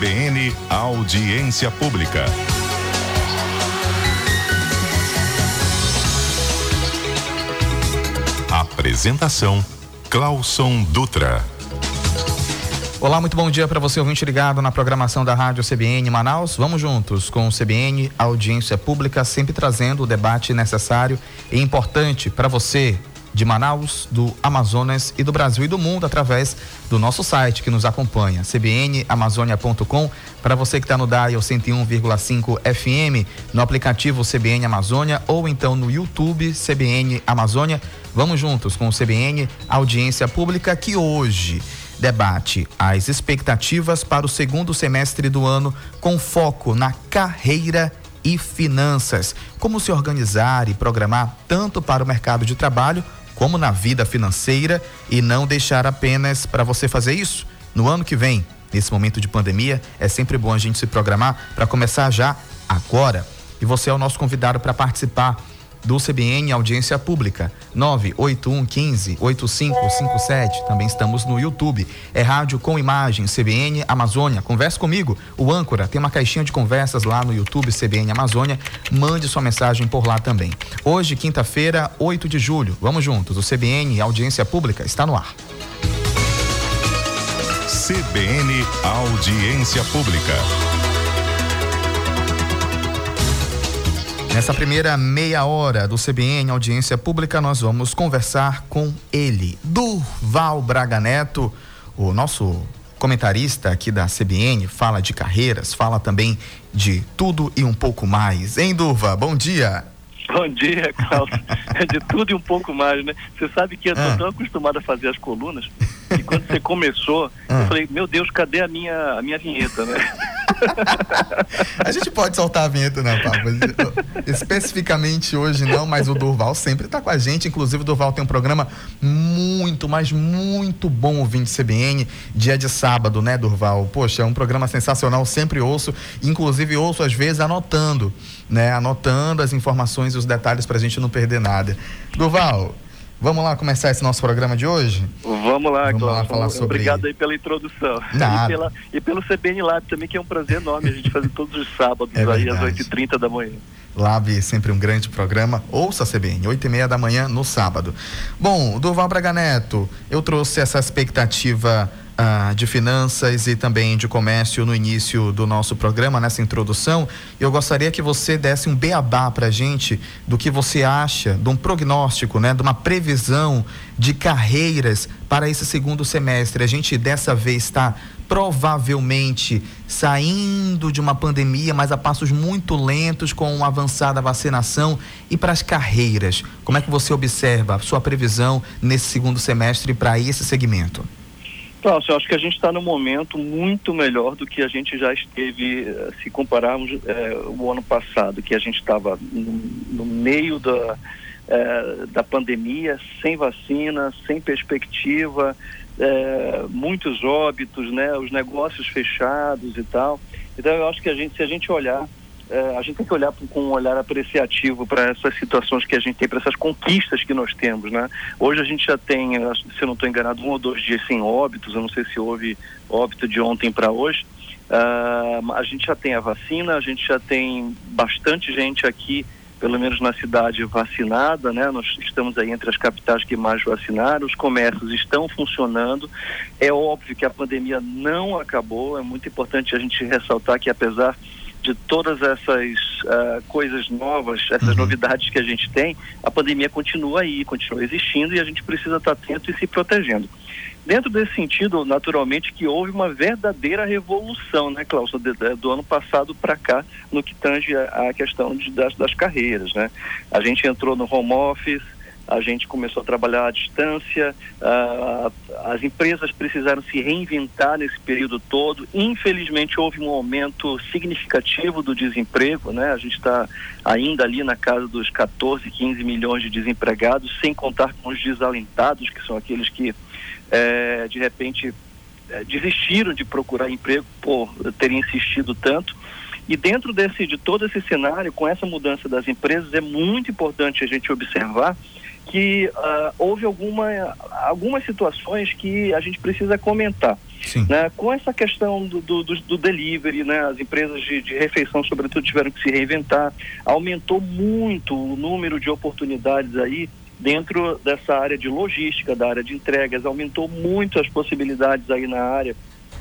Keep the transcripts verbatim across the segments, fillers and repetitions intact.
B N Audiência Pública. Apresentação: Clauson Dutra. Olá, muito bom dia para você, ouvinte ligado na programação da Rádio C B N Manaus. Vamos juntos com o C B N Audiência Pública, sempre trazendo o debate necessário e importante para você de Manaus, do Amazonas e do Brasil e do mundo, através do nosso site que nos acompanha, c b n amazônia ponto com, para você que está no Dial cento e um vírgula cinco F M, no aplicativo C B N Amazônia ou então no YouTube C B N Amazônia. Vamos juntos com o C B N Audiência Pública, que hoje debate as expectativas para o segundo semestre do ano, com foco na carreira e finanças. Como se organizar e programar tanto para o mercado de trabalho como na vida financeira, e não deixar apenas para você fazer isso no ano que vem. Nesse momento de pandemia, é sempre bom a gente se programar para começar já agora. E você é o nosso convidado para participar do C B N Audiência Pública, nove oito um um cinco oito cinco cinco sete. Também estamos no YouTube, é rádio com imagem, C B N Amazônia. Converse comigo, o âncora, tem uma caixinha de conversas lá no YouTube C B N Amazônia, mande sua mensagem por lá também. Hoje, quinta-feira, oito de julho, vamos juntos, o C B N Audiência Pública está no ar. C B N Audiência Pública. Nessa primeira meia hora do C B N Audiência Pública, nós vamos conversar com ele, Durval Braga Neto, o nosso comentarista aqui da C B N, fala de carreiras, fala também de tudo e um pouco mais. Hein, Durva? Bom dia. Bom dia, Cláudio. É de tudo e um pouco mais, né? Você sabe que eu tô ah. tão acostumado a fazer as colunas, que quando você começou, ah. eu falei, meu Deus, cadê a minha, a minha vinheta, né? A gente pode soltar a vinheta, não, Pablo. Especificamente hoje não, mas o Durval sempre está com a gente. Inclusive o Durval tem um programa muito, mas muito bom, ouvinte C B N, dia de sábado, né, Durval? Poxa, é um programa sensacional, sempre ouço, inclusive ouço às vezes anotando, né, anotando as informações e os detalhes para a gente não perder nada. Durval, vamos lá começar esse nosso programa de hoje? Vamos lá, Vamos lá Cláudio. falar sobre... Obrigado aí pela introdução. Nada. E, pela, e pelo C B N Lab também, que é um prazer enorme a gente fazer todos os sábados, é aí às oito e trinta da manhã. Lab, sempre um grande programa. Ouça a C B N, oito e meia da manhã no sábado. Bom, Durval Braga Neto, eu trouxe essa expectativa ah, de finanças e também de comércio no início do nosso programa, nessa introdução. Eu gostaria que você desse um beabá pra gente do que você acha, de um prognóstico, né, de uma previsão de carreiras para esse segundo semestre. A gente dessa vez está provavelmente saindo de uma pandemia, mas a passos muito lentos, com uma avançada vacinação. E para as carreiras, como é que você observa a sua previsão nesse segundo semestre para esse segmento? Cláudio, eu acho que a gente está num momento muito melhor do que a gente já esteve, se compararmos eh, o ano passado, que a gente estava no, no meio da, eh, da pandemia, sem vacina, sem perspectiva, É, muitos óbitos, né, os negócios fechados e tal. Então eu acho que a gente, se a gente olhar, é, a gente tem que olhar com um olhar apreciativo para essas situações que a gente tem, para essas conquistas que nós temos, né? Hoje a gente já tem, se eu não estou enganado, um ou dois dias sem óbitos. Eu não sei se houve óbito de ontem para hoje. Uh, a gente já tem a vacina, a gente já tem bastante gente aqui, pelo menos na cidade, vacinada, né? Nós estamos aí entre as capitais que mais vacinaram, os comércios estão funcionando. É óbvio que a pandemia não acabou, é muito importante a gente ressaltar que, apesar de todas essas uh, coisas novas, essas uhum. novidades que a gente tem, a pandemia continua aí, continua existindo, e a gente precisa estar atento e se protegendo. Dentro desse sentido, naturalmente, que houve uma verdadeira revolução, né, Cláudio, do, do ano passado para cá, no que tange a, a questão de, das, das carreiras, né? A gente entrou no home office, a gente começou a trabalhar à distância, uh, as empresas precisaram se reinventar nesse período todo. Infelizmente, houve um aumento significativo do desemprego, né? A gente está ainda ali na casa dos catorze, quinze milhões de desempregados, sem contar com os desalentados, que são aqueles que É, de repente é, desistiram de procurar emprego por terem insistido tanto. E dentro desse, de todo esse cenário, com essa mudança das empresas, é muito importante a gente observar que uh, houve alguma, algumas situações que a gente precisa comentar. Sim. Né? Com essa questão do, do, do delivery, né? As empresas de, de refeição, sobretudo, tiveram que se reinventar. Aumentou muito o número de oportunidades aí dentro dessa área de logística, da área de entregas. Aumentou muito as possibilidades aí na área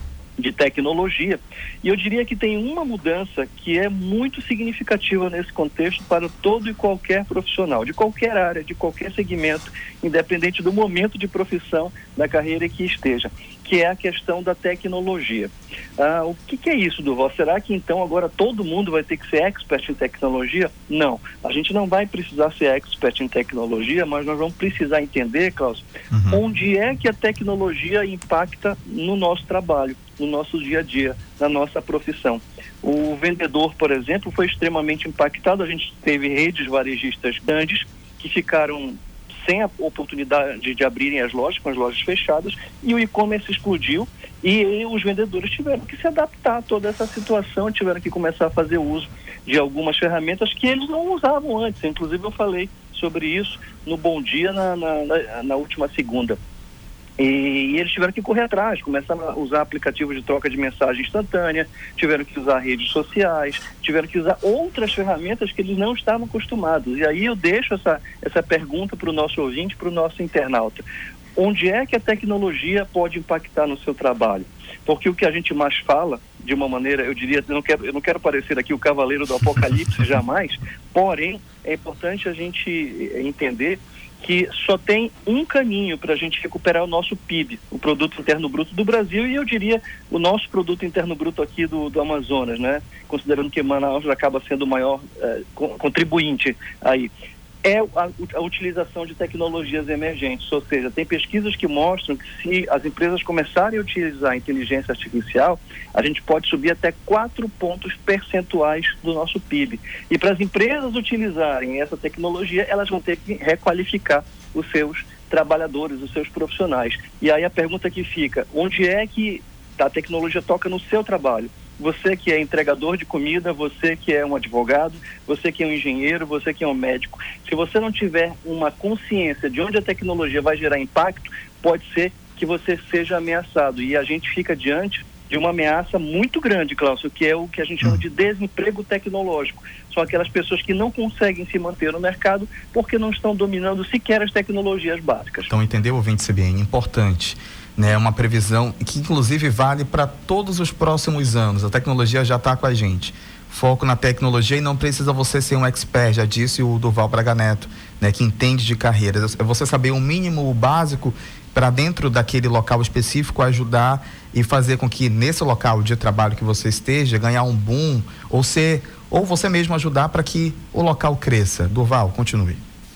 de tecnologia, e eu diria que tem uma mudança que é muito significativa nesse contexto para todo e qualquer profissional, de qualquer área, de qualquer segmento, independente do momento de profissão da carreira que esteja, que é a questão da tecnologia. Ah, o que, que é isso, Durval? Será que então agora todo mundo vai ter que ser expert em tecnologia? Não, a gente não vai precisar ser expert em tecnologia, mas nós vamos precisar entender, Klaus, uhum. onde é que a tecnologia impacta no nosso trabalho, no nosso dia a dia, na nossa profissão. O vendedor, por exemplo, foi extremamente impactado. A gente teve redes varejistas grandes que ficaram sem a oportunidade de abrirem as lojas, com as lojas fechadas, e o e-commerce explodiu e os vendedores tiveram que se adaptar a toda essa situação, tiveram que começar a fazer uso de algumas ferramentas que eles não usavam antes. Inclusive eu falei sobre isso no Bom Dia na, na, na, na última segunda. E, e eles tiveram que correr atrás, começaram a usar aplicativos de troca de mensagem instantânea, tiveram que usar redes sociais, tiveram que usar outras ferramentas que eles não estavam acostumados. E aí eu deixo essa, essa pergunta para o nosso ouvinte, para o nosso internauta. Onde é que a tecnologia pode impactar no seu trabalho? Porque o que a gente mais fala, de uma maneira, eu diria, eu não quero, eu não quero parecer aqui o cavaleiro do apocalipse jamais, porém, é importante a gente entender que só tem um caminho para a gente recuperar o nosso P I B, o Produto Interno Bruto do Brasil, e eu diria o nosso Produto Interno Bruto aqui do, do Amazonas, né? Considerando que Manaus acaba sendo o maior eh, contribuinte aí. É a, a utilização de tecnologias emergentes, ou seja, tem pesquisas que mostram que se as empresas começarem a utilizar a inteligência artificial, a gente pode subir até quatro pontos percentuais do nosso P I B. E para as empresas utilizarem essa tecnologia, elas vão ter que requalificar os seus trabalhadores, os seus profissionais. E aí a pergunta que fica, onde é que a tecnologia toca no seu trabalho? Você que é entregador de comida, você que é um advogado, você que é um engenheiro, você que é um médico. Se você não tiver uma consciência de onde a tecnologia vai gerar impacto, pode ser que você seja ameaçado. E a gente fica diante de uma ameaça muito grande, Cláudio, que é o que a gente chama de desemprego tecnológico. São aquelas pessoas que não conseguem se manter no mercado porque não estão dominando sequer as tecnologias básicas. Então, entendeu, ouvinte C B N? Importante. Né, uma previsão que inclusive vale para todos os próximos anos. A tecnologia já está com a gente. Foco na tecnologia e não precisa você ser um expert, já disse o Durval Braga Neto, né, que entende de carreiras. É você saber o mínimo, o básico, para dentro daquele local específico ajudar e fazer com que nesse local de trabalho que você esteja, ganhar um boom, ou ser, ou você mesmo ajudar para que o local cresça. Durval, continue.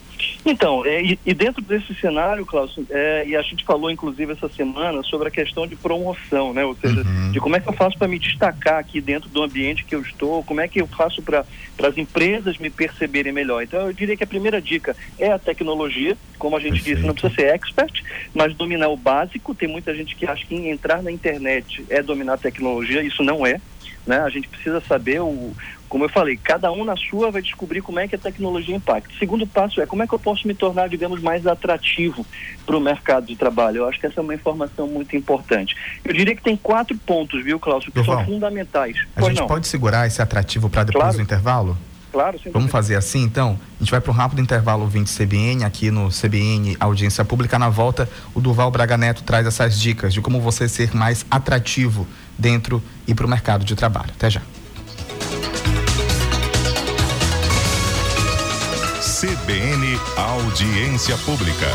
Então, é, e, e dentro desse cenário, Cláudio, é, e a gente falou inclusive essa semana sobre a questão de promoção, né? Ou seja, uhum. de como é que eu faço para me destacar aqui dentro do ambiente que eu estou, como é que eu faço para as empresas me perceberem melhor. Então, eu diria que a primeira dica é a tecnologia, como a gente Perfeito. disse, não precisa ser expert, mas dominar o básico. Tem muita gente que acha que entrar na internet é dominar a tecnologia, isso não é. Né? A gente precisa saber, o, como eu falei, cada um na sua vai descobrir como é que a tecnologia impacta. O segundo passo é como é que eu posso me tornar, digamos, mais atrativo para o mercado de trabalho. Eu acho que essa é uma informação muito importante. Eu diria que tem quatro pontos, viu, Cláudio, que Durval, são fundamentais. A pois gente não. pode segurar esse atrativo para depois claro. do intervalo? Claro, sem Vamos fazer assim, então? A gente vai para um rápido intervalo ouvinte C B N, aqui no C B N Audiência Pública. Na volta, o Durval Braga Neto traz essas dicas de como você ser mais atrativo dentro e para o mercado de trabalho. Até já. C B N Audiência Pública.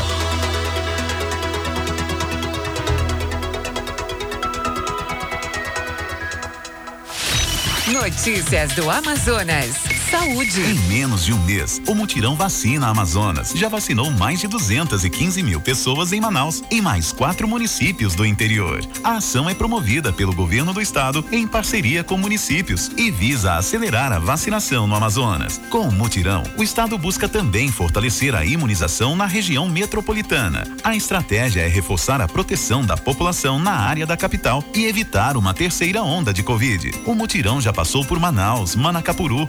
Notícias do Amazonas. Saúde. Em menos de um mês, o Mutirão Vacina Amazonas já vacinou mais de duzentas e quinze mil pessoas em Manaus e mais quatro municípios do interior. A ação é promovida pelo governo do estado em parceria com municípios e visa acelerar a vacinação no Amazonas. Com o Mutirão, o estado busca também fortalecer a imunização na região metropolitana. A estratégia é reforçar a proteção da população na área da capital e evitar uma terceira onda de Covid. O Mutirão já passou por Manaus, Manacapuru, Novo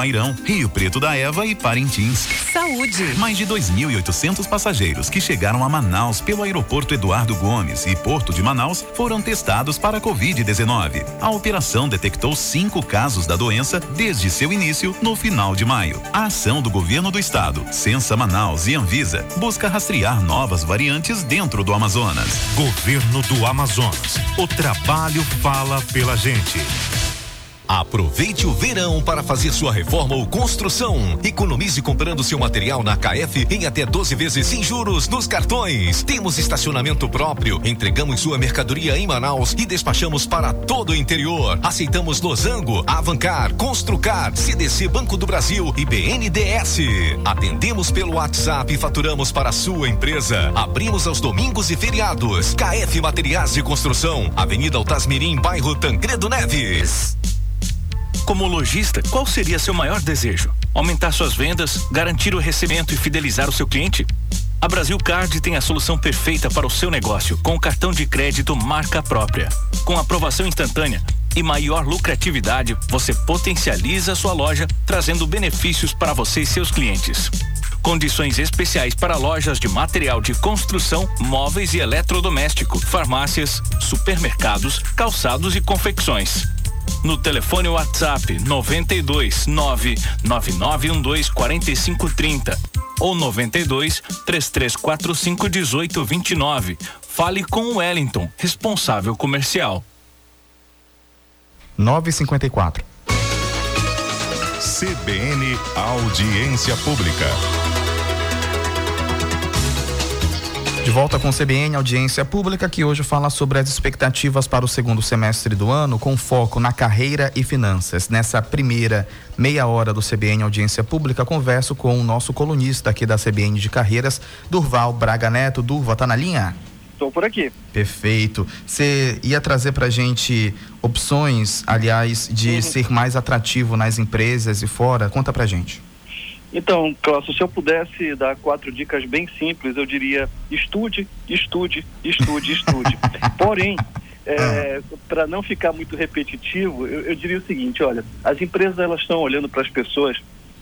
Guairão, Rio Preto da Eva e Parintins. Saúde. Mais de dois mil e oitocentos passageiros que chegaram a Manaus pelo aeroporto Eduardo Gomes e Porto de Manaus foram testados para a covid dezenove. A operação detectou cinco casos da doença desde seu início no final de maio. A ação do governo do estado, Censa Manaus e Anvisa busca rastrear novas variantes dentro do Amazonas. Governo do Amazonas. O trabalho fala pela gente. Aproveite o verão para fazer sua reforma ou construção. Economize comprando seu material na K F em até doze vezes sem juros nos cartões. Temos estacionamento próprio, entregamos sua mercadoria em Manaus e despachamos para todo o interior. Aceitamos Losango, Avancar, Construcar, C D C Banco do Brasil e B N D E S. Atendemos pelo WhatsApp e faturamos para a sua empresa. Abrimos aos domingos e feriados. K F Materiais de Construção, Avenida Altasmirim, bairro Tancredo Neves. Como lojista, qual seria seu maior desejo? Aumentar suas vendas, garantir o recebimento e fidelizar o seu cliente? A Brasil Card tem a solução perfeita para o seu negócio, com o cartão de crédito marca própria. Com aprovação instantânea e maior lucratividade, você potencializa a sua loja, trazendo benefícios para você e seus clientes. Condições especiais para lojas de material de construção, móveis e eletrodoméstico, farmácias, supermercados, calçados e confecções. No telefone WhatsApp noventa e dois, nove nove nove um dois quatro cinco três zero ou noventa e dois, três três quatro cinco um oito dois nove. Fale com o Wellington, responsável comercial. nove e cinquenta e quatro. C B N Audiência Pública. De volta com o C B N Audiência Pública, que hoje fala sobre as expectativas para o segundo semestre do ano, com foco na carreira e finanças. Nessa primeira meia hora do C B N Audiência Pública, converso com o nosso colunista aqui da C B N de Carreiras, Durval Braga Neto. Durval, tá na linha? Estou por aqui. Perfeito. Você ia trazer pra gente opções, aliás, de uhum. ser mais atrativo nas empresas e fora? Conta pra gente. Então, Cláudio, se eu pudesse dar quatro dicas bem simples, eu diria estude, estude, estude, estude. Porém, é, para não ficar muito repetitivo, eu, eu diria o seguinte, olha, as empresas elas estão olhando para as pessoas,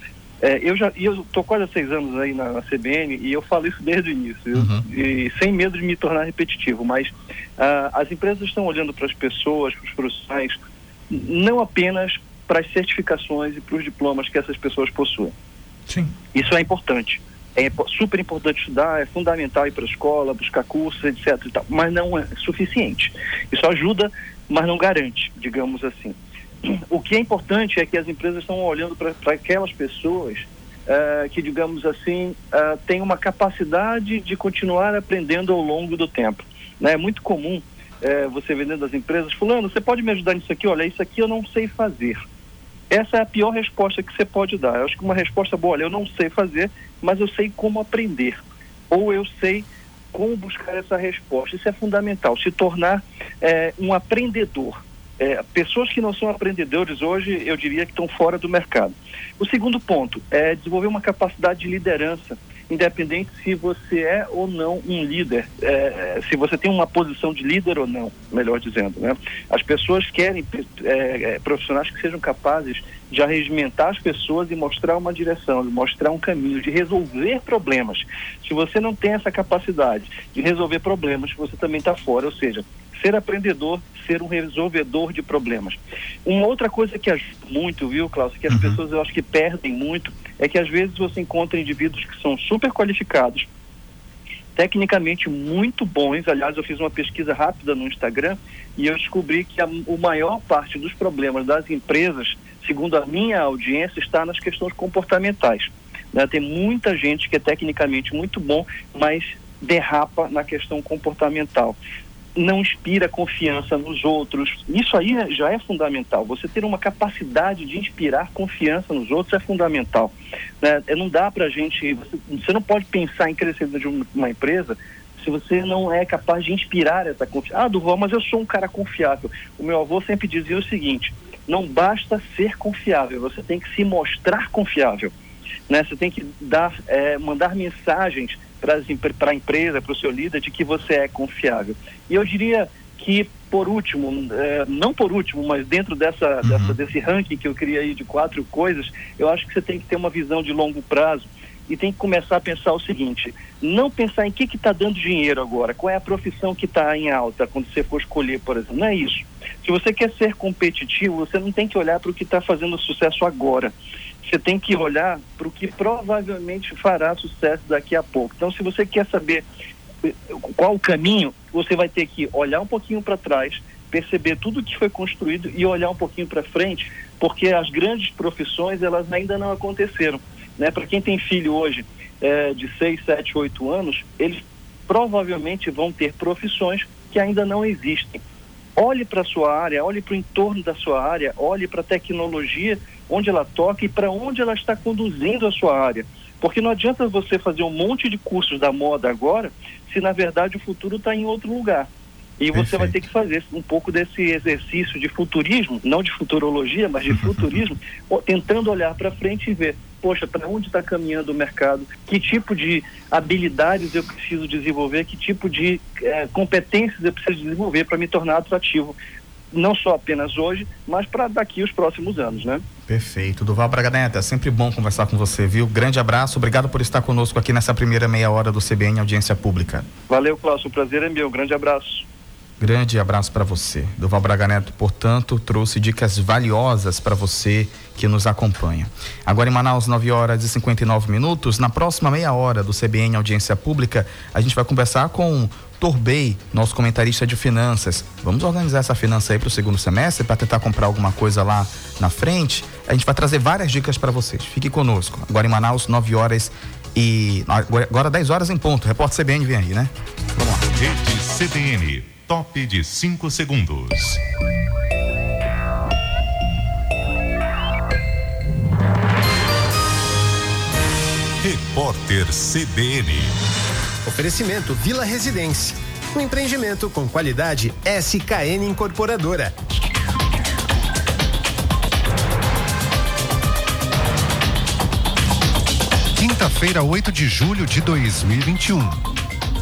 é, eu já eu estou quase há seis anos aí na, na C B N e eu falo isso desde o início, uhum. eu, e sem medo de me tornar repetitivo, mas ah, as empresas estão olhando para as pessoas, para os profissionais, não apenas para as certificações e para os diplomas que essas pessoas possuem. Sim. Isso é importante, é super importante estudar, é fundamental ir para a escola, buscar cursos, etc e tal, mas não é suficiente. Isso ajuda, mas não garante, digamos assim. O que é importante é que as empresas estão olhando para aquelas pessoas uh, que, digamos assim, uh, têm uma capacidade de continuar aprendendo ao longo do tempo, né? É muito comum uh, você ver dentro das empresas, fulano, você pode me ajudar nisso aqui? Olha, isso aqui eu não sei fazer. Essa é a pior resposta que você pode dar. Eu acho que uma resposta boa, olha, eu não sei fazer, mas eu sei como aprender. Ou eu sei como buscar essa resposta. Isso é fundamental, se tornar é, um aprendedor. É, pessoas que não são aprendedores hoje, eu diria que estão fora do mercado. O segundo ponto é desenvolver uma capacidade de liderança, independente se você é ou não um líder, é, se você tem uma posição de líder ou não, melhor dizendo, né? As pessoas querem é, profissionais que sejam capazes de arregimentar as pessoas e mostrar uma direção, de mostrar um caminho, de resolver problemas. Se você não tem essa capacidade de resolver problemas, você também está fora, ou seja, ser aprendedor, ser um resolvedor de problemas. Uma outra coisa que ajuda muito, viu, Cláudio, que as uhum. pessoas eu acho que perdem muito, é que às vezes você encontra indivíduos que são super qualificados, tecnicamente muito bons. Aliás, eu fiz uma pesquisa rápida no Instagram e eu descobri que a, a maior parte dos problemas das empresas, segundo a minha audiência, está nas questões comportamentais, né? Tem muita gente que é tecnicamente muito bom, mas derrapa na questão comportamental. Não inspira confiança nos outros. Isso aí já é fundamental. Você ter uma capacidade de inspirar confiança nos outros é fundamental, né? Não dá pra gente, você, você não pode pensar em crescer dentro de uma empresa se você não é capaz de inspirar essa confiança. Ah, Durval, mas eu sou um cara confiável. O meu avô sempre dizia o seguinte: não basta ser confiável, você tem que se mostrar confiável, né? Você tem que dar, é, mandar mensagens para a empresa, para o seu líder, de que você é confiável. E eu diria que, por último, é, não por último, mas dentro dessa, uhum. dessa, desse ranking que eu criei aí de quatro coisas, eu acho que você tem que ter uma visão de longo prazo e tem que começar a pensar o seguinte: não pensar em que que está dando dinheiro agora, qual é a profissão que está em alta quando você for escolher, por exemplo. Não é isso. Se você quer ser competitivo, você não tem que olhar para o que está fazendo sucesso agora. Você tem que olhar para o que provavelmente fará sucesso daqui a pouco. Então, se você quer saber qual o caminho, você vai ter que olhar um pouquinho para trás, perceber tudo que foi construído e olhar um pouquinho para frente, porque as grandes profissões, elas ainda não aconteceram. Né? Para quem tem filho hoje é, de seis, sete, oito anos, eles provavelmente vão ter profissões que ainda não existem. Olhe para a sua área, olhe para o entorno da sua área, olhe para a tecnologia, onde ela toca e para onde ela está conduzindo a sua área. Porque não adianta você fazer um monte de cursos da moda agora, se na verdade o futuro está em outro lugar. E você Perfeito. Vai ter que fazer um pouco desse exercício de futurismo, não de futurologia, mas de futurismo, tentando olhar para frente e ver, poxa, para onde está caminhando o mercado, que tipo de habilidades eu preciso desenvolver, que tipo de eh, competências eu preciso desenvolver para me tornar atrativo, não só apenas hoje, mas para daqui os próximos anos, né? Perfeito. Durval Braga Neto, é sempre bom conversar com você, viu? Grande abraço, obrigado por estar conosco aqui nessa primeira meia hora do C B N Audiência Pública. Valeu, Cláudio, o prazer é meu, grande abraço. Grande abraço para você. Durval Braga Neto, portanto, trouxe dicas valiosas para você que nos acompanha. Agora em Manaus, nove horas e cinquenta e nove minutos. Na próxima meia hora do C B N Audiência Pública, a gente vai conversar com Torbey, nosso comentarista de finanças. Vamos organizar essa finança aí para o segundo semestre, para tentar comprar alguma coisa lá na frente. A gente vai trazer várias dicas para vocês. Fique conosco. Agora em Manaus, nove horas e... Agora dez horas em ponto. Repórter C B N vem aí, né? Vamos lá. Rede C B N. Top de cinco segundos. Repórter C B N. Oferecimento Vila Residência. Um empreendimento com qualidade S K N Incorporadora. Quinta-feira, oito de julho de dois mil e vinte e um.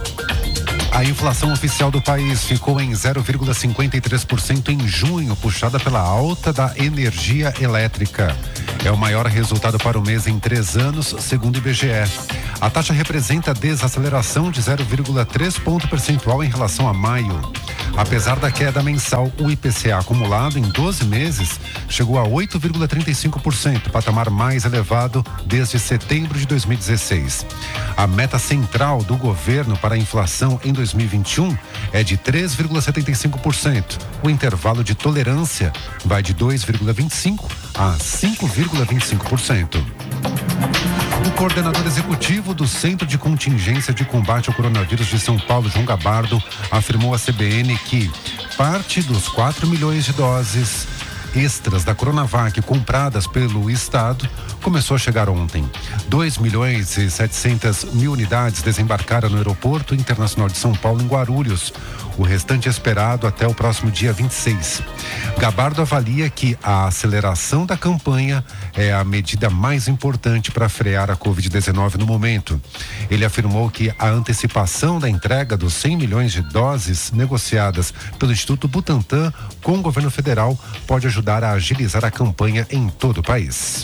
A inflação oficial do país ficou em zero vírgula cinquenta e três por cento em junho, puxada pela alta da energia elétrica. É o maior resultado para o mês em três anos, segundo o I B G E. A taxa representa desaceleração de zero vírgula três ponto percentual em relação a maio. Apesar da queda mensal, o I P C A acumulado em doze meses chegou a oito vírgula trinta e cinco por cento, patamar mais elevado desde setembro de dois mil e dezesseis. A meta central do governo para a inflação em dois mil e vinte e um é de três vírgula setenta e cinco por cento. O intervalo de tolerância vai de dois vírgula vinte e cinco por cento a cinco vírgula vinte e cinco por cento. O coordenador executivo do Centro de Contingência de Combate ao Coronavírus de São Paulo, João Gabardo, afirmou à C B N que parte dos quatro milhões de doses extras da Coronavac compradas pelo Estado começou a chegar ontem. dois milhões e setecentas mil unidades desembarcaram no Aeroporto Internacional de São Paulo, em Guarulhos. O restante é esperado até o próximo dia vinte e seis. Gabardo avalia que a aceleração da campanha é a medida mais importante para frear a covid dezenove no momento. Ele afirmou que a antecipação da entrega dos cem milhões de doses negociadas pelo Instituto Butantan com o governo federal pode ajudar a agilizar a campanha em todo o país.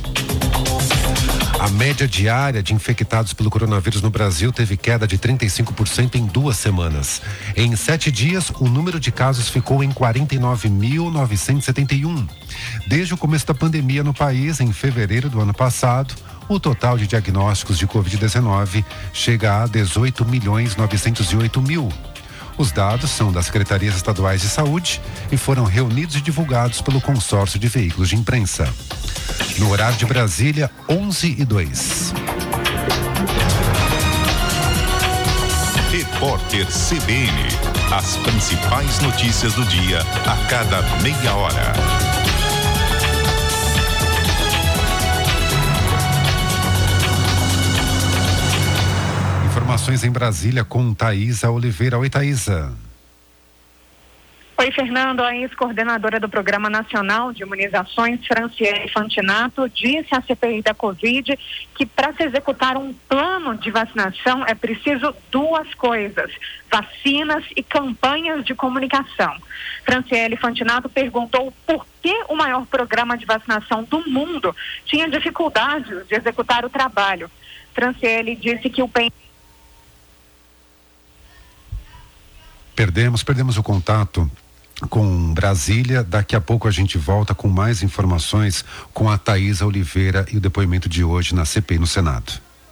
A média diária de infectados pelo coronavírus no Brasil teve queda de trinta e cinco por cento em duas semanas. Em sete dias, o número de casos ficou em quarenta e nove mil novecentos e setenta e um. Desde o começo da pandemia no país, em fevereiro do ano passado, o total de diagnósticos de covid dezenove chega a dezoito milhões novecentos e oito mil. Os dados são das Secretarias Estaduais de Saúde e foram reunidos e divulgados pelo Consórcio de Veículos de Imprensa. No horário de Brasília, onze e dois. Repórter C B N. As principais notícias do dia a cada meia hora. Informações em Brasília com Thaisa Oliveira. Oi, Thaisa. Oi, Fernando, a ex-coordenadora do Programa Nacional de Imunizações, Franciele Fantinato, disse à C P I da Covid que para se executar um plano de vacinação é preciso duas coisas: vacinas e campanhas de comunicação. Franciele Fantinato perguntou por que o maior programa de vacinação do mundo tinha dificuldades de executar o trabalho. Franciele disse que o P N Perdemos, perdemos o contato com Brasília. Daqui a pouco a gente volta com mais informações com a Thaisa Oliveira e o depoimento de hoje na C P I no Senado.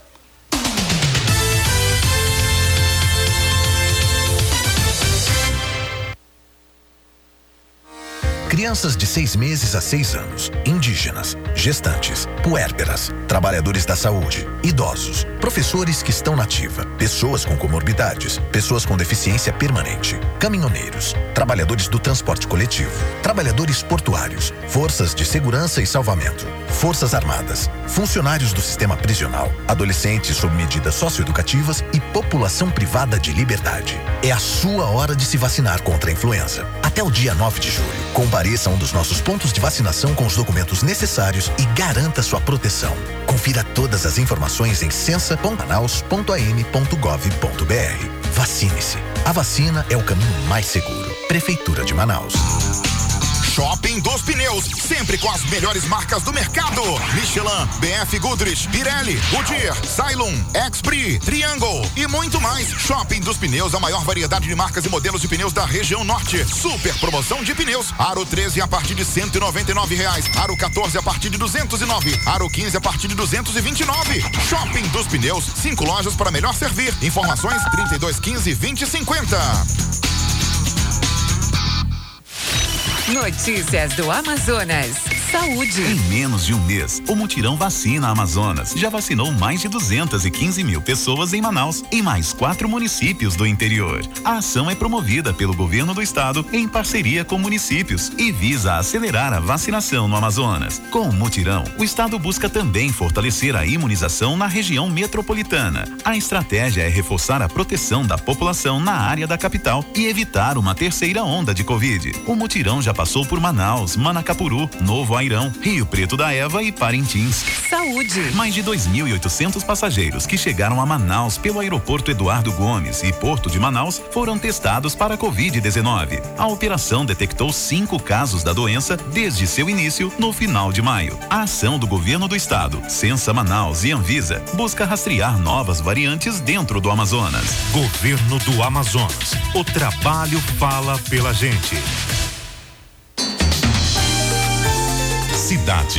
Crianças de seis meses a seis anos, indígenas, gestantes, puérperas, trabalhadores da saúde, idosos, professores que estão na ativa, pessoas com comorbidades, pessoas com deficiência permanente, caminhoneiros, trabalhadores do transporte coletivo, trabalhadores portuários, forças de segurança e salvamento, forças armadas, funcionários do sistema prisional, adolescentes sob medidas socioeducativas e população privada de liberdade. É a sua hora de se vacinar contra a influenza. Até o dia nove de julho, compareça a um dos nossos pontos de vacinação com os documentos necessários e garanta sua proteção. Confira todas as informações em censa ponto manaus ponto a m ponto gov ponto b r. Vacine-se. A vacina é o caminho mais seguro. Prefeitura de Manaus. Shopping dos Pneus, sempre com as melhores marcas do mercado: Michelin, B F Goodrich, Pirelli, Goodyear, Cylon, Expri, Triangle e muito mais. Shopping dos Pneus, a maior variedade de marcas e modelos de pneus da região norte. Super promoção de pneus: Aro treze a partir de cento e noventa e nove reais, Aro quatorze a partir de duzentos e nove, Aro quinze a partir de duzentos e vinte e nove. Shopping dos Pneus, cinco lojas para melhor servir. Informações trinta e dois quinze, vinte cinquenta. Notícias do Amazonas. Saúde. Em menos de um mês, o Mutirão Vacina Amazonas já vacinou mais de duzentas e quinze mil pessoas em Manaus e mais quatro municípios do interior. A ação é promovida pelo governo do estado em parceria com municípios e visa acelerar a vacinação no Amazonas. Com o Mutirão, o estado busca também fortalecer a imunização na região metropolitana. A estratégia é reforçar a proteção da população na área da capital e evitar uma terceira onda de Covid. O Mutirão já passou por Manaus, Manacapuru, Novo Airão, Rio Preto da Eva e Parintins. Saúde. Mais de dois mil e oitocentos passageiros que chegaram a Manaus pelo aeroporto Eduardo Gomes e Porto de Manaus foram testados para covid dezenove. A operação detectou cinco casos da doença desde seu início no final de maio. A ação do governo do estado, Censa Manaus e Anvisa busca rastrear novas variantes dentro do Amazonas. Governo do Amazonas. O trabalho fala pela gente. Cidade.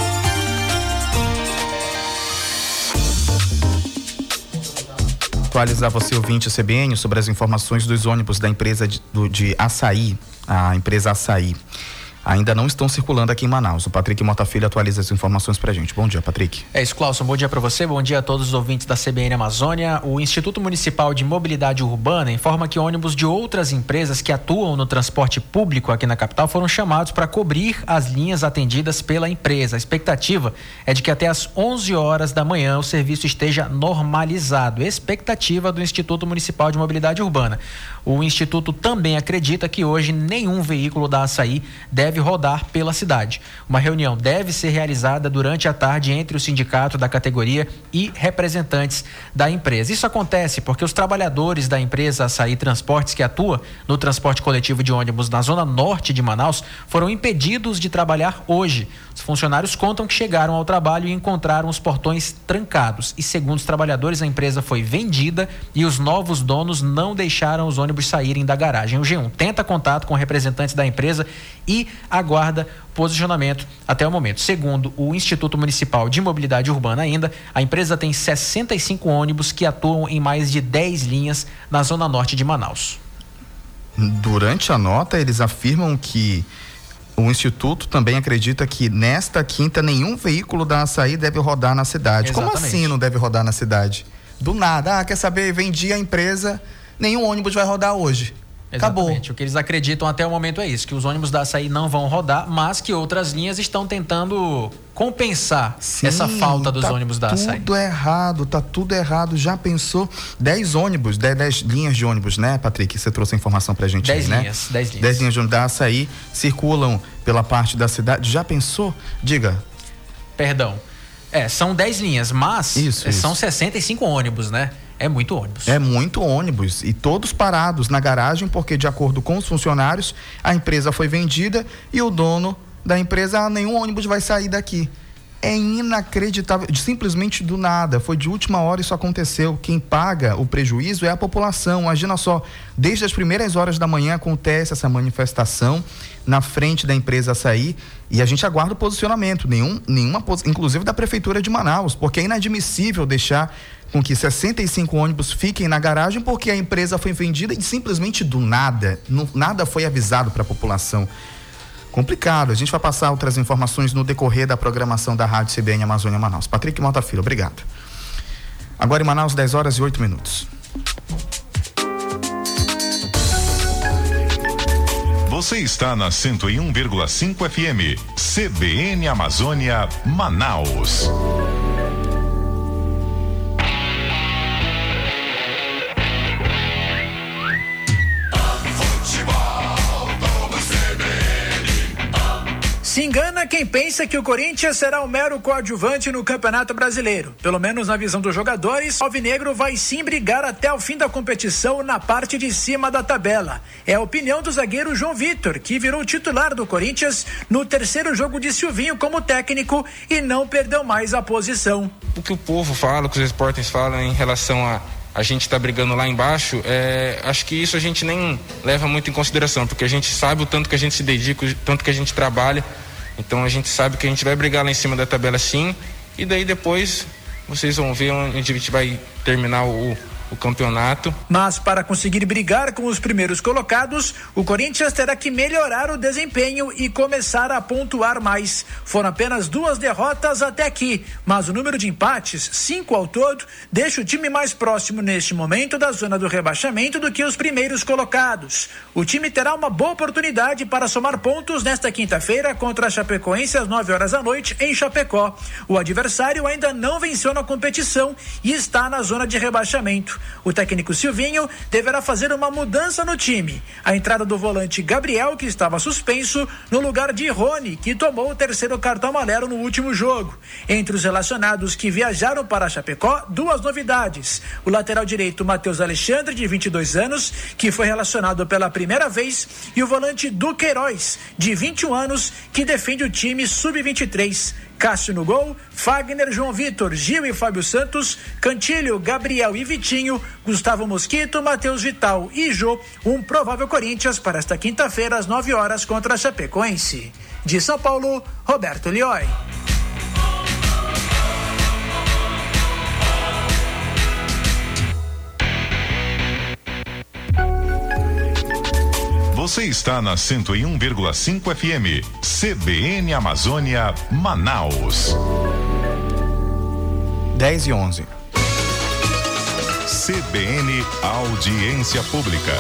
Atualizar você, ouvinte C B N, sobre as informações dos ônibus da empresa de, do, de Açaí, a empresa Açaí. Ainda não estão circulando aqui em Manaus. O Patrick Mota Filho atualiza as informações pra gente. Bom dia, Patrick. É isso, Cláudio. Bom dia para você, bom dia a todos os ouvintes da C B N Amazônia. O Instituto Municipal de Mobilidade Urbana informa que ônibus de outras empresas que atuam no transporte público aqui na capital foram chamados para cobrir as linhas atendidas pela empresa. A expectativa é de que até às onze horas da manhã o serviço esteja normalizado. Expectativa do Instituto Municipal de Mobilidade Urbana. O Instituto também acredita que hoje nenhum veículo da Açaí deve rodar pela cidade. Uma reunião deve ser realizada durante a tarde entre o sindicato da categoria e representantes da empresa. Isso acontece porque os trabalhadores da empresa Açaí Transportes, que atua no transporte coletivo de ônibus na zona norte de Manaus, foram impedidos de trabalhar hoje. Os funcionários contam que chegaram ao trabalho e encontraram os portões trancados. E segundo os trabalhadores, a empresa foi vendida e os novos donos não deixaram os ônibus saírem da garagem. O G um tenta contato com representantes da empresa e aguarda posicionamento até o momento. Segundo o Instituto Municipal de Mobilidade Urbana ainda, a empresa tem sessenta e cinco ônibus que atuam em mais de dez linhas na zona norte de Manaus. Durante a nota, eles afirmam que o Instituto também acredita que nesta quinta nenhum veículo da Açaí deve rodar na cidade. Exatamente. Como assim não deve rodar na cidade? Do nada, ah, quer saber, vendi a empresa, nenhum ônibus vai rodar hoje. Acabou. O que eles acreditam até o momento é isso, que os ônibus da Açaí não vão rodar, mas que outras linhas estão tentando compensar Sim, essa falta dos tá ônibus da Açaí. Tudo errado, tá tudo errado. Já pensou? dez ônibus, dez linhas de ônibus, né, Patrick? Você trouxe a informação pra gente dez aí, linhas, né? dez linhas. dez linhas de ônibus da Açaí circulam pela parte da cidade. Já pensou? Diga. Perdão. É, são dez linhas, mas isso, são isso. sessenta e cinco ônibus, né? É muito ônibus. É muito ônibus e todos parados na garagem porque, de acordo com os funcionários, a empresa foi vendida e o dono da empresa, ah, nenhum ônibus vai sair daqui. É inacreditável, simplesmente do nada, foi de última hora isso aconteceu. Quem paga o prejuízo é a população. Imagina só, desde as primeiras horas da manhã acontece essa manifestação na frente da empresa Açaí e a gente aguarda o posicionamento, nenhum, nenhuma, inclusive da Prefeitura de Manaus, porque é inadmissível deixar com que sessenta e cinco ônibus fiquem na garagem porque a empresa foi vendida e simplesmente do nada, não, nada foi avisado para a população. Complicado. A gente vai passar outras informações no decorrer da programação da Rádio C B N Amazônia Manaus. Patrick Mota Filho, obrigado. Agora em Manaus, dez horas e oito minutos. Você está na cento e um vírgula cinco F M, C B N Amazônia, Manaus. Se engana quem pensa que o Corinthians será um mero coadjuvante no Campeonato Brasileiro. Pelo menos na visão dos jogadores, o Alvinegro vai sim brigar até o fim da competição na parte de cima da tabela. É a opinião do zagueiro João Vitor, que virou titular do Corinthians no terceiro jogo de Silvinho como técnico e não perdeu mais a posição. O que o povo fala, o que os repórteres falam em relação a a gente está brigando lá embaixo, é, acho que isso a gente nem leva muito em consideração, porque a gente sabe o tanto que a gente se dedica, o tanto que a gente trabalha, então a gente sabe que a gente vai brigar lá em cima da tabela sim, e daí depois vocês vão ver onde a gente vai terminar o, o campeonato. Mas para conseguir brigar com os primeiros colocados, o Corinthians terá que melhorar o desempenho e começar a pontuar mais. Foram apenas duas derrotas até aqui, mas o número de empates, cinco ao todo, deixa o time mais próximo neste momento da zona do rebaixamento do que os primeiros colocados. O time terá uma boa oportunidade para somar pontos nesta quinta-feira contra a Chapecoense às nove horas da noite em Chapecó. O adversário ainda não venceu na competição e está na zona de rebaixamento. O técnico Silvinho deverá fazer uma mudança no time. A entrada do volante Gabriel, que estava suspenso, no lugar de Rony, que tomou o terceiro cartão amarelo no último jogo. Entre os relacionados que viajaram para Chapecó, duas novidades. O lateral direito Matheus Alexandre, de vinte e dois anos, que foi relacionado pela primeira vez, e o volante Duqueiroz, de vinte e um anos, que defende o time sub vinte e três. Cássio no gol, Fagner, João Vitor, Gil e Fábio Santos, Cantilho, Gabriel e Vitinho, Gustavo Mosquito, Matheus Vital e Jô, um provável Corinthians para esta quinta-feira às nove horas contra a Chapecoense. De São Paulo, Roberto Lioi. Você está na cento e um vírgula cinco F M, C B N Amazônia, Manaus. dez e onze. C B N Audiência Pública.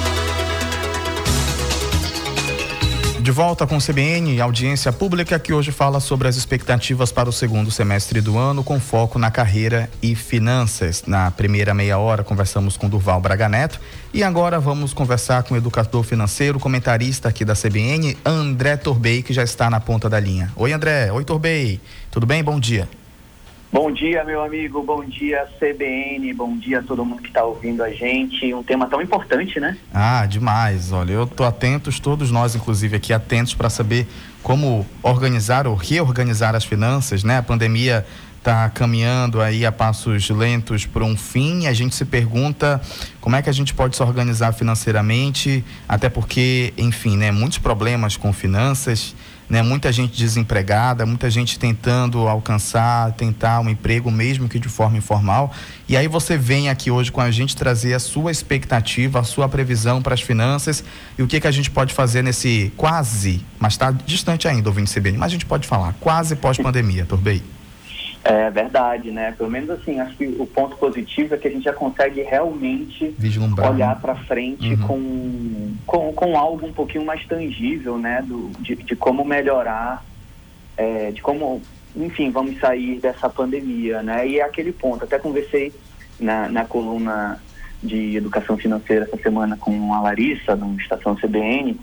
De volta com o C B N, audiência pública, que hoje fala sobre as expectativas para o segundo semestre do ano, com foco na carreira e finanças. Na primeira meia hora, conversamos com Durval Braga Neto e agora vamos conversar com o educador financeiro, comentarista aqui da C B N, André Torbey, que já está na ponta da linha. Oi, André. Oi, Torbey. Tudo bem? Bom dia. Bom dia, meu amigo, bom dia C B N, bom dia a todo mundo que está ouvindo a gente, um tema tão importante, né? Ah, demais, olha, eu tô atentos, todos nós inclusive aqui atentos para saber como organizar ou reorganizar as finanças, né? A pandemia está caminhando aí a passos lentos para um fim, e a gente se pergunta como é que a gente pode se organizar financeiramente, até porque, enfim, né, muitos problemas com finanças, né, muita gente desempregada, muita gente tentando alcançar, tentar um emprego, mesmo que de forma informal. E aí você vem aqui hoje com a gente trazer a sua expectativa, a sua previsão para as finanças e o que que a gente pode fazer nesse quase, mas está distante ainda, ouvinte C B N, mas a gente pode falar, quase pós-pandemia, Torbey. É verdade, né? Pelo menos assim, acho que o ponto positivo é que a gente já consegue realmente vislumbrar, olhar para frente, uhum, com com, com algo um pouquinho mais tangível, né, do, de, de como melhorar, é, de como, enfim, vamos sair dessa pandemia, né, e é aquele ponto, até conversei na, na coluna de educação financeira essa semana com a Larissa, no Estação C B N,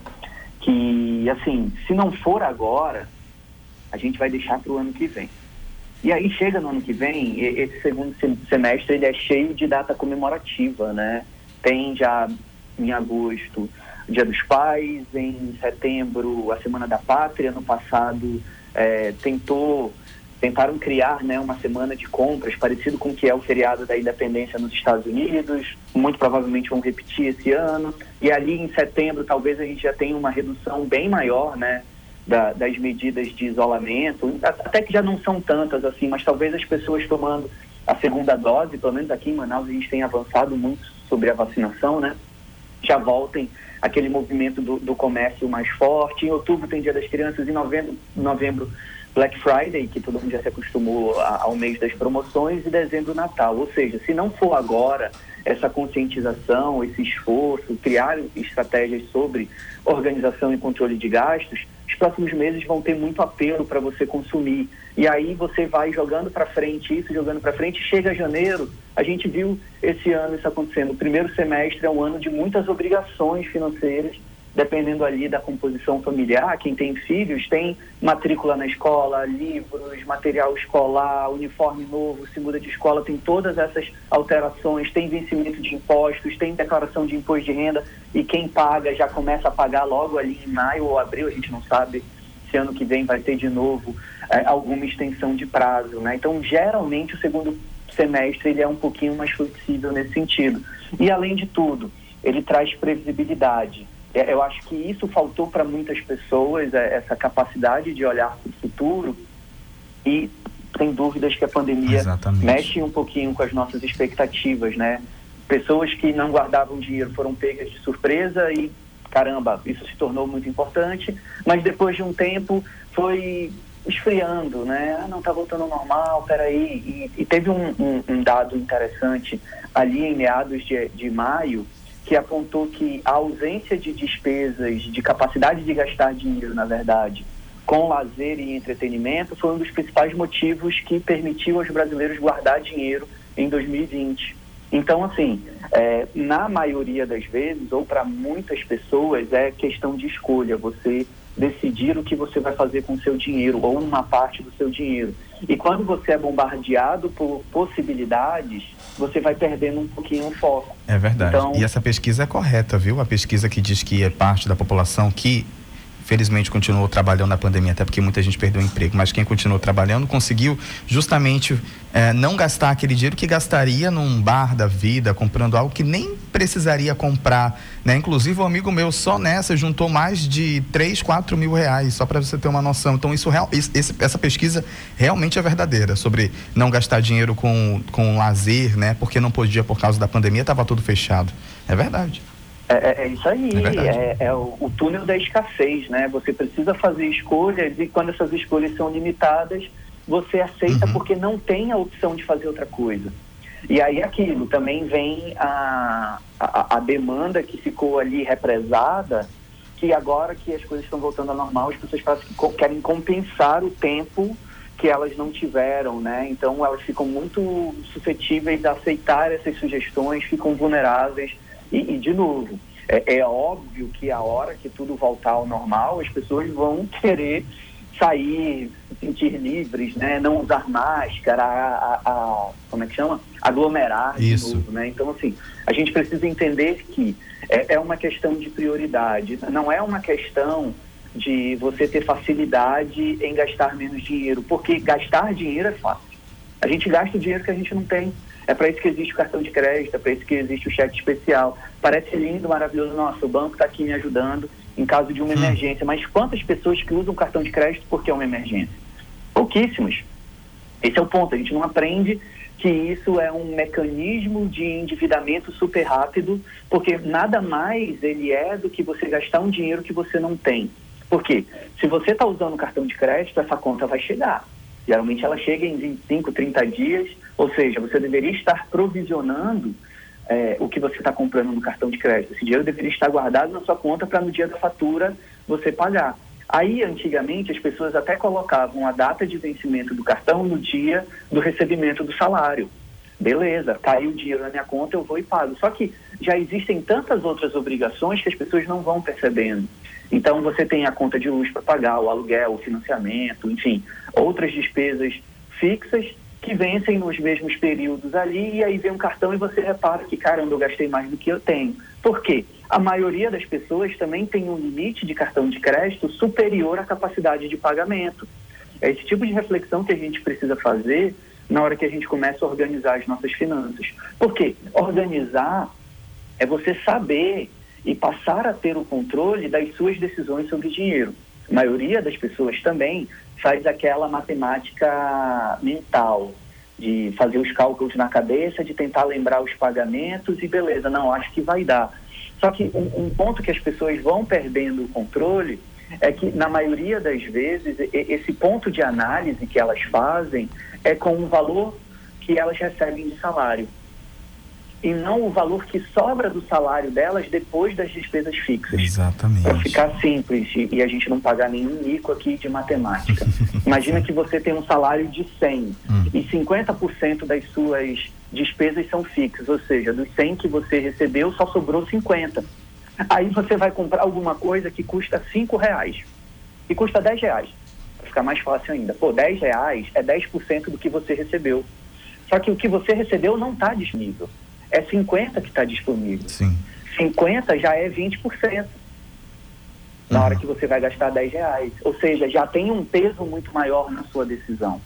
que, assim, se não for agora, a gente vai deixar para o ano que vem. E aí chega no ano que vem, esse segundo semestre ele é cheio de data comemorativa, né? Tem já em agosto o Dia dos Pais, em setembro a Semana da Pátria. No passado é, tentou, tentaram criar, né, uma semana de compras parecido com o que é o feriado da Independência nos Estados Unidos. Muito provavelmente vão repetir esse ano. E ali em setembro talvez a gente já tenha uma redução bem maior, né? Da, das medidas de isolamento, até que já não são tantas assim, mas talvez as pessoas tomando a segunda dose, pelo menos aqui em Manaus a gente tem avançado muito sobre a vacinação, né? Já voltem aquele movimento do, do comércio mais forte. Em outubro tem Dia das Crianças, em novembro, novembro Black Friday, que todo mundo já se acostumou a, ao mês das promoções, e dezembro Natal. Ou seja, se não for agora essa conscientização, esse esforço, criar estratégias sobre organização e controle de gastos, os próximos meses vão ter muito apelo para você consumir. E aí você vai jogando para frente isso, jogando para frente, chega janeiro, a gente viu esse ano isso acontecendo. O primeiro semestre é um ano de muitas obrigações financeiras, dependendo ali da composição familiar. Quem tem filhos tem matrícula na escola, livros, material escolar, uniforme novo, se muda de escola, tem todas essas alterações, tem vencimento de impostos, tem declaração de imposto de renda, e quem paga já começa a pagar logo ali em maio ou abril. A gente não sabe se ano que vem vai ter de novo é, alguma extensão de prazo, né? Então, geralmente, o segundo semestre ele é um pouquinho mais flexível nesse sentido. E, além de tudo, ele traz previsibilidade. Eu acho que isso faltou para muitas pessoas, essa capacidade de olhar para o futuro, e sem dúvidas que a pandemia Exatamente. mexe um pouquinho com as nossas expectativas, né? Pessoas que não guardavam dinheiro foram pegas de surpresa e, caramba, isso se tornou muito importante, mas depois de um tempo foi esfriando, né? Ah, não está voltando ao normal, peraí. E, e teve um, um, um dado interessante ali em meados de, de maio, que apontou que a ausência de despesas, de capacidade de gastar dinheiro, na verdade, com lazer e entretenimento, foi um dos principais motivos que permitiu aos brasileiros guardar dinheiro em dois mil e vinte. Então, assim, é, na maioria das vezes, ou para muitas pessoas, é questão de escolha, você decidir o que você vai fazer com o seu dinheiro, ou uma parte do seu dinheiro. E quando você é bombardeado por possibilidades, você vai perdendo um pouquinho o foco. É verdade. Então, e essa pesquisa é correta, viu? A pesquisa que diz que é parte da população que, felizmente, continuou trabalhando na pandemia, até porque muita gente perdeu o emprego, mas quem continuou trabalhando conseguiu justamente é, não gastar aquele dinheiro que gastaria num bar da vida, comprando algo que nem precisaria comprar, né? Inclusive, um amigo meu só nessa juntou mais de três, quatro mil reais, só para você ter uma noção. Então, isso, isso, essa pesquisa realmente é verdadeira, sobre não gastar dinheiro com, com lazer, né? Porque não podia por causa da pandemia, estava tudo fechado. É verdade. É, é isso aí, é, é, é o, o túnel da escassez, né? Você precisa fazer escolhas, e quando essas escolhas são limitadas, você aceita uhum. porque não tem a opção de fazer outra coisa. E aí aquilo, também vem a, a, a demanda que ficou ali represada, que agora que as coisas estão voltando ao normal, as pessoas parecem que querem compensar o tempo que elas não tiveram, né? Então elas ficam muito suscetíveis a aceitar essas sugestões, ficam vulneráveis. E, e de novo, é, é óbvio que a hora que tudo voltar ao normal, as pessoas vão querer sair, se sentir livres, né? Não usar máscara, a, a, a, como é que chama? Aglomerar de Isso. novo, né? Então, assim, a gente precisa entender que é, é uma questão de prioridade, não é uma questão de você ter facilidade em gastar menos dinheiro, porque gastar dinheiro é fácil. A gente gasta o dinheiro que a gente não tem. É para isso que existe o cartão de crédito, é para isso que existe o cheque especial. Parece lindo, maravilhoso. Nossa, o banco está aqui me ajudando em caso de uma hum. emergência. Mas quantas pessoas que usam cartão de crédito porque é uma emergência? Pouquíssimas. Esse é o ponto. A gente não aprende que isso é um mecanismo de endividamento super rápido, porque nada mais ele é do que você gastar um dinheiro que você não tem. Por quê? Se você está usando o cartão de crédito, essa conta vai chegar. Geralmente ela chega em vinte e cinco, trinta dias, ou seja, você deveria estar provisionando é, o que você está comprando no cartão de crédito. Esse dinheiro deveria estar guardado na sua conta para no dia da fatura você pagar. Aí, antigamente, as pessoas até colocavam a data de vencimento do cartão no dia do recebimento do salário. Beleza, caiu o dinheiro na minha conta, eu vou e pago. Só que já existem tantas outras obrigações que as pessoas não vão percebendo. Então, você tem a conta de luz para pagar, o aluguel, o financiamento, enfim, outras despesas fixas que vencem nos mesmos períodos ali, e aí vem um cartão e você repara que, caramba, eu gastei mais do que eu tenho. Por quê? A maioria das pessoas também tem um limite de cartão de crédito superior à capacidade de pagamento. É esse tipo de reflexão que a gente precisa fazer na hora que a gente começa a organizar as nossas finanças. Por quê? Organizar é você saber e passar a ter o controle das suas decisões sobre dinheiro. A maioria das pessoas também faz aquela matemática mental, de fazer os cálculos na cabeça, de tentar lembrar os pagamentos e beleza, não, acho que vai dar. Só que um, um ponto que as pessoas vão perdendo o controle é que, na maioria das vezes, esse ponto de análise que elas fazem é com o valor que elas recebem de salário, e não o valor que sobra do salário delas depois das despesas fixas. Exatamente. Para ficar simples e, e a gente não pagar nenhum mico aqui de matemática. Imagina que você tem um salário de cem hum. e cinquenta por cento das suas despesas são fixas, ou seja, dos cem que você recebeu só sobrou cinquenta. Aí você vai comprar alguma coisa que custa cinco reais e custa dez reais. Vai ficar mais fácil ainda. Pô, dez reais é dez por cento do que você recebeu. Só que o que você recebeu não está disponível. É cinquenta que está disponível. Sim. cinquenta já é vinte por cento na uhum. hora que você vai gastar dez reais. Ou seja, já tem um peso muito maior na sua decisão.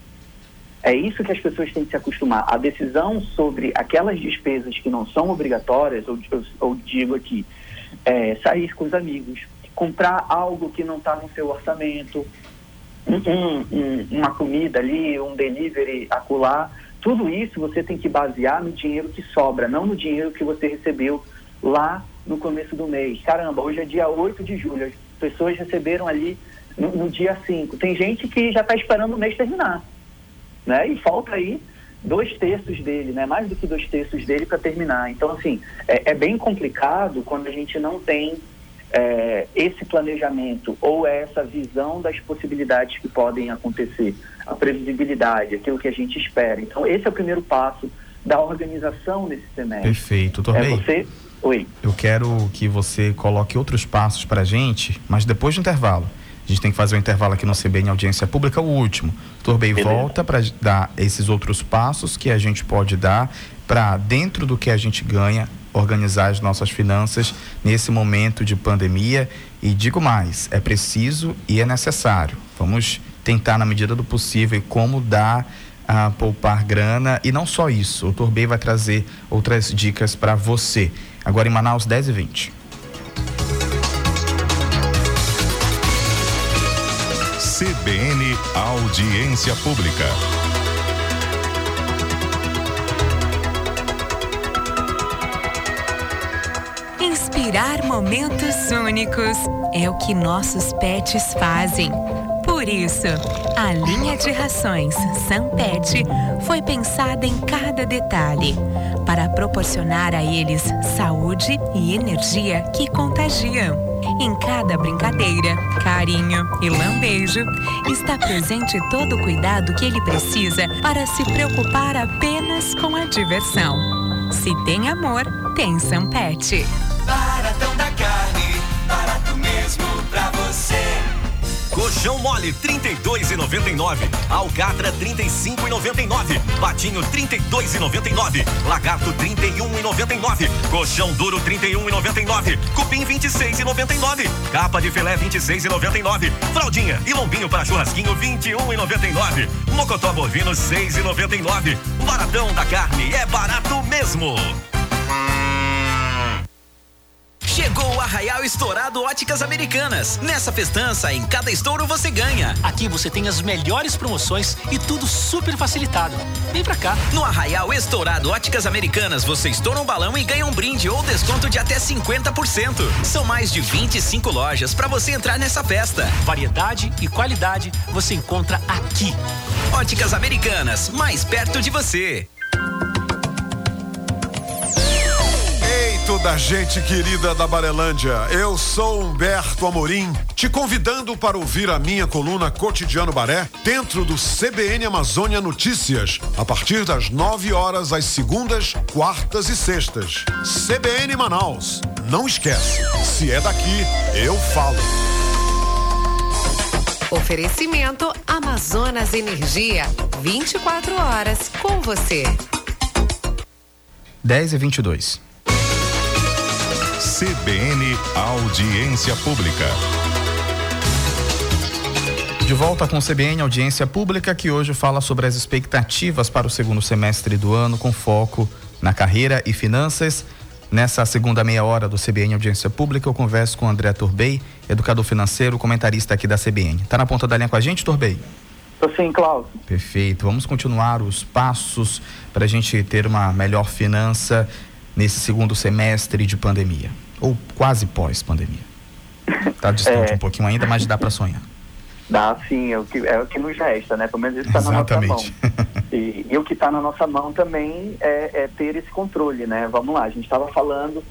É isso que as pessoas têm que se acostumar. A decisão sobre aquelas despesas que não são obrigatórias, ou, ou, ou digo aqui, é, sair com os amigos, comprar algo que não está no seu orçamento, um, um, uma comida ali, um delivery acolá, tudo isso você tem que basear no dinheiro que sobra, não no dinheiro que você recebeu lá no começo do mês. Caramba, hoje é dia oito de julho, as pessoas receberam ali no, no dia cinco. Tem gente que já está esperando o mês terminar, né? E falta aí dois terços dele, né? Mais do que dois terços dele para terminar. Então, assim, é, é bem complicado quando a gente não tem é, esse planejamento ou essa visão das possibilidades que podem acontecer. A previsibilidade, aquilo que a gente espera. Então, esse é o primeiro passo da organização nesse semestre. Perfeito. Torbey, é você... Oi. Eu quero que você coloque outros passos para a gente, mas depois do intervalo. A gente tem que fazer um intervalo aqui no C B N Audiência Pública, o último. Torbey volta para dar esses outros passos que a gente pode dar para, dentro do que a gente ganha, organizar as nossas finanças nesse momento de pandemia. E digo mais, é preciso e é necessário. Vamos tentar, na medida do possível, como dar a poupar grana. E não só isso, o Torbey vai trazer outras dicas para você. Agora em Manaus, dez e vinte. C B N Audiência Pública. Inspirar momentos únicos é o que nossos pets fazem. Por isso, a linha de rações Sampet foi pensada em cada detalhe para proporcionar a eles saúde e energia que contagiam. Em cada brincadeira, carinho e lambejo, está presente todo o cuidado que ele precisa para se preocupar apenas com a diversão. Se tem amor, tem Sampet. Baratão da carne, barato mesmo pra você. Colchão mole trinta e dois e noventa e nove, alcatra trinta e cinco e noventa e nove, patinho trinta e dois e noventa e nove, lagarto trinta e um e noventa e nove, colchão duro trinta e um e noventa e nove, cupim vinte e seis e noventa e nove, capa de filé vinte e seis e noventa e nove, fraldinha e lombinho para churrasquinho vinte e um e noventa e nove, mocotó bovino seis e noventa e nove. Baratão da carne é barato mesmo. Chegou o Arraial Estourado Óticas Americanas. Nessa festança, em cada estouro você ganha. Aqui você tem as melhores promoções e tudo super facilitado. Vem pra cá. No Arraial Estourado Óticas Americanas, você estoura um balão e ganha um brinde ou desconto de até cinquenta por cento. São mais de vinte e cinco lojas pra você entrar nessa festa. Variedade e qualidade você encontra aqui. Óticas Americanas, mais perto de você. moçada, gente querida da Barelândia, eu sou Humberto Amorim, te convidando para ouvir a minha coluna Cotidiano Baré dentro do C B N Amazônia Notícias, a partir das nove horas às segundas, quartas e sextas. C B N Manaus, não esquece, se é daqui, eu falo. Oferecimento Amazonas Energia, vinte e quatro horas com você. dez e vinte e dois. C B N Audiência Pública. De volta com o C B N Audiência Pública, que hoje fala sobre as expectativas para o segundo semestre do ano, com foco na carreira e finanças. Nessa segunda meia hora do C B N Audiência Pública, eu converso com o André Turbey, educador financeiro, comentarista aqui da C B N. Tá na ponta da linha com a gente, Turbey? Tô sim, Cláudio. Perfeito. Vamos continuar os passos para a gente ter uma melhor finança nesse segundo semestre de pandemia, ou quase pós-pandemia. Tá distante é... um pouquinho ainda, mas dá para sonhar. Dá sim, é o que, é o que nos resta, né? Pelo menos isso está na nossa mão. E, e o que está na nossa mão também é, é ter esse controle, né? Vamos lá, a gente estava falando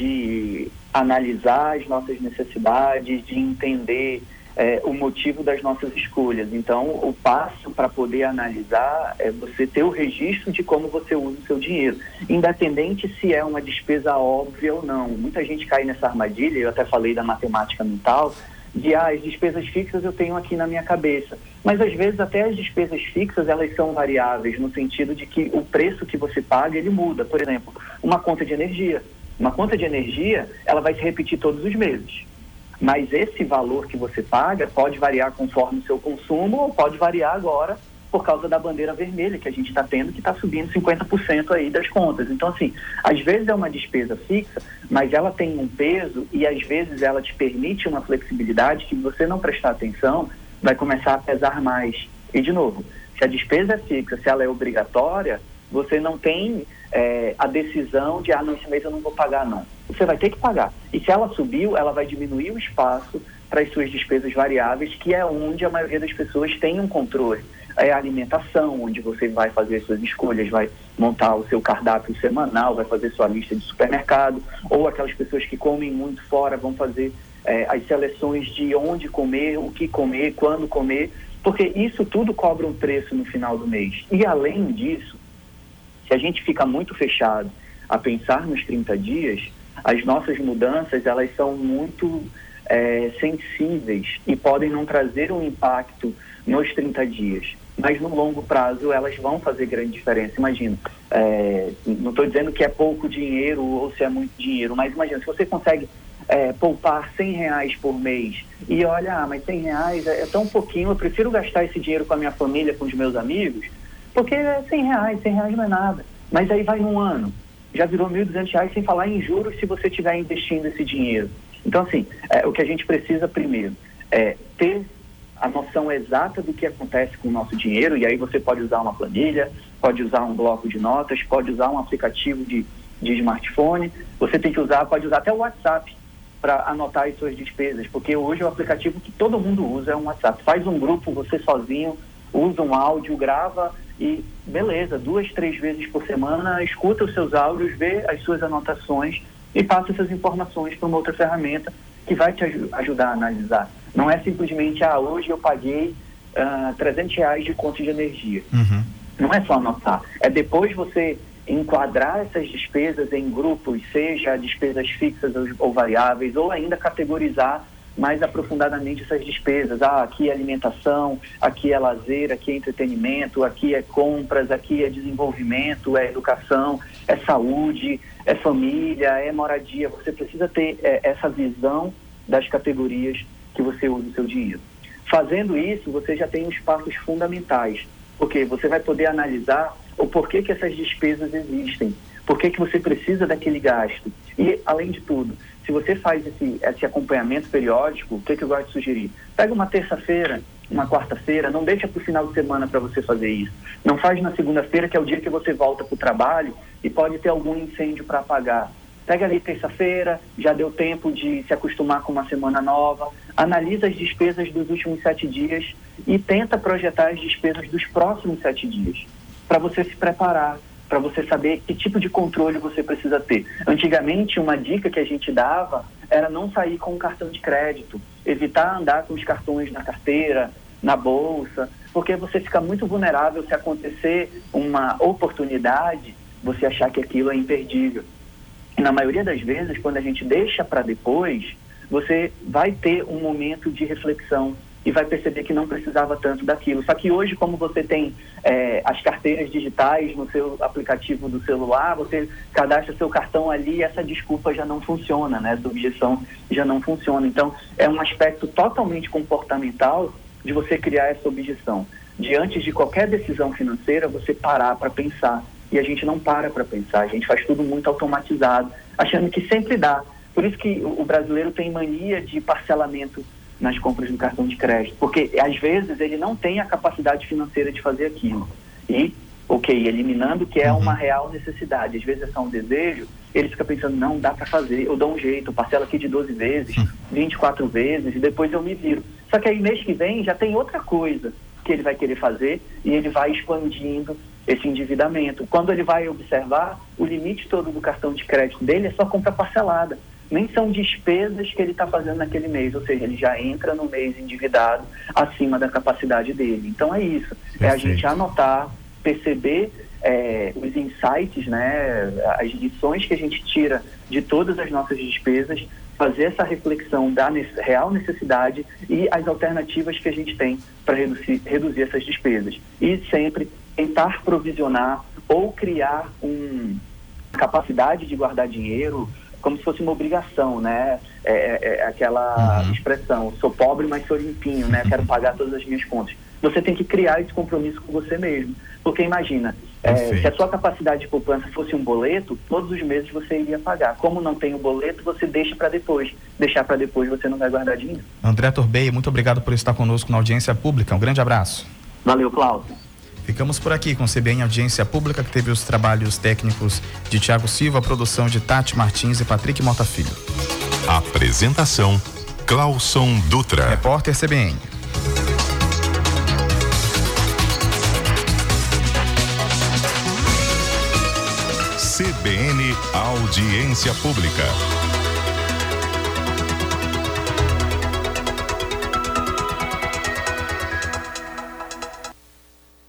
de analisar as nossas necessidades, de entender é, o motivo das nossas escolhas. Então, o passo para poder analisar é você ter o registro de como você usa o seu dinheiro, independente se é uma despesa óbvia ou não. Muita gente cai nessa armadilha, eu até falei da matemática mental, de ah, as despesas fixas eu tenho aqui na minha cabeça. Mas às vezes até as despesas fixas elas são variáveis, no sentido de que o preço que você paga ele muda. Por exemplo, uma conta de energia. Uma conta de energia, ela vai se repetir todos os meses. Mas esse valor que você paga pode variar conforme o seu consumo ou pode variar agora por causa da bandeira vermelha que a gente está tendo, que está subindo cinquenta por cento aí das contas. Então, assim, às vezes é uma despesa fixa, mas ela tem um peso e às vezes ela te permite uma flexibilidade que, se você não prestar atenção, vai começar a pesar mais. E, de novo, se a despesa é fixa, se ela é obrigatória, você não tem é, a decisão de, ah, não, esse mês eu não vou pagar, não. Você vai ter que pagar. E se ela subiu, ela vai diminuir o espaço para as suas despesas variáveis, que é onde a maioria das pessoas tem um controle. É a alimentação, onde você vai fazer as suas escolhas, vai montar o seu cardápio semanal, vai fazer sua lista de supermercado, ou aquelas pessoas que comem muito fora vão fazer é, as seleções de onde comer, o que comer, quando comer, porque isso tudo cobra um preço no final do mês. E além disso, se a gente fica muito fechado a pensar nos trinta dias, as nossas mudanças elas são muito é, sensíveis e podem não trazer um impacto nos trinta dias, mas no longo prazo elas vão fazer grande diferença. Imagina, é, não estou dizendo que é pouco dinheiro ou se é muito dinheiro, mas imagina, se você consegue é, poupar cem reais por mês e olha, ah, mas cem reais é, é tão pouquinho, eu prefiro gastar esse dinheiro com a minha família, com os meus amigos, porque é cem reais, cem reais não é nada, mas aí vai num ano, já virou mil e duzentos reais sem falar em juros se você estiver investindo esse dinheiro. Então, assim, é, o que a gente precisa primeiro é ter a noção exata do que acontece com o nosso dinheiro, e aí você pode usar uma planilha, pode usar um bloco de notas, pode usar um aplicativo de, de smartphone, você tem que usar, pode usar até o WhatsApp para anotar as suas despesas, porque hoje o aplicativo que todo mundo usa é um WhatsApp. Faz um grupo, você sozinho, usa um áudio, grava e beleza, duas, três vezes por semana, escuta os seus áudios, vê as suas anotações e passa essas informações para uma outra ferramenta que vai te aj- ajudar a analisar. Não é simplesmente, ah, hoje eu paguei uh, trezentos reais de conta de energia. Uhum. Não é só anotar. É depois você enquadrar essas despesas em grupos, seja despesas fixas ou, ou variáveis, ou ainda categorizar mais aprofundadamente essas despesas. Ah, aqui é alimentação, aqui é lazer, aqui é entretenimento, aqui é compras, aqui é desenvolvimento, é educação, é saúde, é família, é moradia. Você precisa ter é, essa visão das categorias que você usa o seu dinheiro. Fazendo isso, você já tem os passos fundamentais, porque você vai poder analisar o porquê que essas despesas existem, por que que você precisa daquele gasto. E, além de tudo, se você faz esse, esse acompanhamento periódico, o que que eu gosto de sugerir? Pega uma terça-feira, uma quarta-feira, não deixa para o final de semana para você fazer isso. Não faz na segunda-feira, que é o dia que você volta para o trabalho e pode ter algum incêndio para apagar. Pega ali terça-feira, já deu tempo de se acostumar com uma semana nova, analisa as despesas dos últimos sete dias e tenta projetar as despesas dos próximos sete dias, para você se preparar. para você saber que tipo de controle você precisa ter. Antigamente, uma dica que a gente dava era não sair com o cartão de crédito, evitar andar com os cartões na carteira, na bolsa, porque você fica muito vulnerável se acontecer uma oportunidade, você achar que aquilo é imperdível. E na maioria das vezes, quando a gente deixa para depois, você vai ter um momento de reflexão e vai perceber que não precisava tanto daquilo. Só que hoje, como você tem é, as carteiras digitais no seu aplicativo do celular, você cadastra seu cartão ali e essa desculpa já não funciona, né? Essa objeção já não funciona. Então, é um aspecto totalmente comportamental de você criar essa objeção. Diante de qualquer decisão financeira, você parar para pensar. E a gente não para para pensar, a gente faz tudo muito automatizado, achando que sempre dá. Por isso que o brasileiro tem mania de parcelamento nas compras do cartão de crédito, porque às vezes ele não tem a capacidade financeira de fazer aquilo. E, ok, eliminando que é uma real necessidade, às vezes é só um desejo, ele fica pensando, não, dá para fazer, eu dou um jeito, eu parcelo aqui de doze vezes, vinte e quatro vezes, e depois eu me viro. Só que aí mês que vem já tem outra coisa que ele vai querer fazer e ele vai expandindo esse endividamento. Quando ele vai observar, o limite todo do cartão de crédito dele é só compra parcelada. Nem são despesas que ele está fazendo naquele mês, ou seja, ele já entra no mês endividado acima da capacidade dele. Então é isso, Perfeito. É a gente anotar, perceber é, os insights, né, as lições que a gente tira de todas as nossas despesas, fazer essa reflexão da real necessidade e as alternativas que a gente tem para reduzir, reduzir essas despesas. E sempre tentar provisionar ou criar uma capacidade de guardar dinheiro como se fosse uma obrigação, né? É, é, é aquela uhum. expressão, sou pobre, mas sou limpinho, né? Quero pagar todas as minhas contas. Você tem que criar esse compromisso com você mesmo. Porque imagina, é, se a sua capacidade de poupança fosse um boleto, todos os meses você iria pagar. Como não tem o boleto, você deixa para depois. Deixar para depois, você não vai guardar dinheiro. André Torbey, muito obrigado por estar conosco na audiência pública. Um grande abraço. Valeu, Cláudio. Ficamos por aqui com o C B N Audiência Pública, que teve os trabalhos técnicos de Tiago Silva, a produção de Tati Martins e Patrick Mota Filho. Apresentação, Clauson Dutra. Repórter C B N. C B N Audiência Pública.